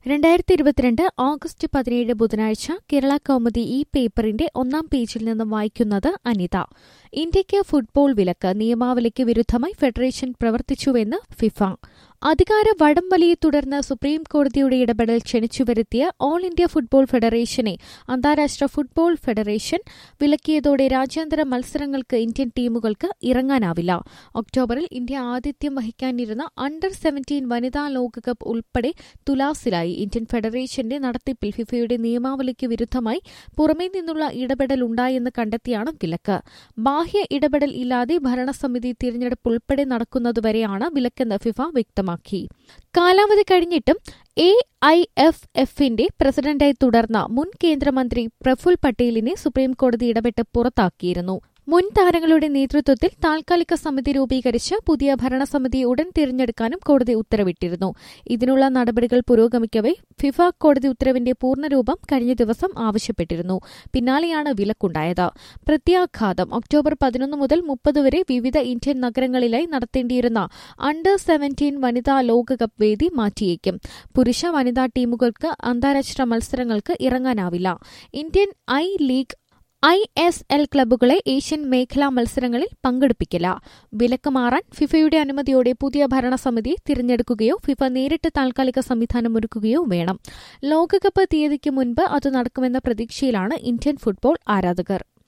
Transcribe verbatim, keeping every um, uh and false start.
രണ്ടായിരത്തി ഇരുപത്തിരണ്ട് ഓഗസ്റ്റ് പതിനേഴ് ബുധനാഴ്ച കേരള കൗമുദി ഈ പേപ്പറിന്റെ ഒന്നാം പേജിൽ നിന്നും വായിക്കുന്നത് അനിത. ഇന്ത്യയ്ക്ക് ഫുട്ബോൾ വിലക്ക്. നിയമാവലിക്ക് വിരുദ്ധമായി ഫെഡറേഷൻ പ്രവർത്തിച്ചുവെന്ന് ഫിഫ. അധികാര വടംവലിയെ തുടർന്ന് സുപ്രീം കോടതിയുടെ ഇടപെടൽ ക്ഷണിച്ചുവരുത്തിയ ഓൾ ഇന്ത്യ ഫുട്ബോൾ ഫെഡറേഷനെ അന്താരാഷ്ട്ര ഫുട്ബോൾ ഫെഡറേഷൻ വിലക്കിയതോടെ രാജ്യാന്തര മത്സരങ്ങൾക്ക് ഇന്ത്യൻ ടീമുകൾക്ക് ഇറങ്ങാനാവില്ല. ഒക്ടോബറിൽ ഇന്ത്യ ആതിഥ്യം വഹിക്കാനിരുന്ന അണ്ടർ സെവന്റീൻ വനിതാ ലോകകപ്പ് ഉൾപ്പെടെ തുലാസിലായി. ഇന്ത്യൻ ഫെഡറേഷന്റെ നടത്തിപ്പിൽ ഫിഫയുടെ നിയമാവലിക്ക് വിരുദ്ധമായി പുറമേ നിന്നുള്ള ഇടപെടൽ ഉണ്ടായെന്ന് കണ്ടെത്തിയാണ് വിലക്ക്. ബാഹ്യ ഇടപെടൽ ഇല്ലാതെ ഭരണസമിതി തിരഞ്ഞെടുപ്പ് ഉൾപ്പെടെ നടക്കുന്നതുവരെയാണ് വിലക്കെന്ന് ഫിഫ വ്യക്തമാക്കി. കാലാവധി കഴിഞ്ഞിട്ടും എ ഐ എഫ് എഫിന്റെ പ്രസിഡന്റായി തുടർന്ന മുൻ കേന്ദ്രമന്ത്രി പ്രഫുൽ പട്ടേലിനെ സുപ്രീംകോടതി ഇടപെട്ട് പുറത്താക്കിയിരുന്നു. മുൻ താരങ്ങളുടെ നേതൃത്വത്തിൽ താൽക്കാലിക സമിതി രൂപീകരിച്ച് പുതിയ ഭരണസമിതിയെ ഉടൻ തിരഞ്ഞെടുക്കാനും കോടതി ഉത്തരവിട്ടിരുന്നു. ഇതിനുള്ള നടപടികൾ പുരോഗമിക്കവെ ഫിഫ കോടതി ഉത്തരവിന്റെ പൂർണ്ണരൂപം കഴിഞ്ഞ ദിവസം ആവശ്യപ്പെട്ടിരുന്നു. പിന്നാലെയാണ് വിലക്കുണ്ടായത്. പ്രത്യാഘാതം. ഒക്ടോബർ പതിനൊന്ന് മുതൽ മുപ്പത് വരെ വിവിധ ഇന്ത്യൻ നഗരങ്ങളിലായി നടത്തേണ്ടിയിരുന്ന അണ്ടർ സെവന്റീൻ വനിതാ ലോകകപ്പ് വേദി മാറ്റിയേക്കും. പുരുഷ വനിതാ ടീമുകൾക്ക് അന്താരാഷ്ട്ര മത്സരങ്ങൾക്ക് ഇറങ്ങാനാവില്ല. Indian I league I S L ക്ലബ്ബുകളെ ഏഷ്യൻ മേഖലാ മത്സരങ്ങളിൽ പങ്കെടുപ്പിക്കില്ല. വിലക്ക് മാറാൻ ഫിഫയുടെ അനുമതിയോടെ പുതിയ ഭരണസമിതിയെ തിരഞ്ഞെടുക്കുകയോ ഫിഫ നേരിട്ട് താൽക്കാലിക സംവിധാനം ഒരുക്കുകയോ വേണം. ലോകകപ്പ് തീയതിക്ക് മുൻപ് അത് നടക്കുമെന്ന പ്രതീക്ഷയിലാണ് ഇന്ത്യൻ ഫുട്ബോൾ ആരാധകർ.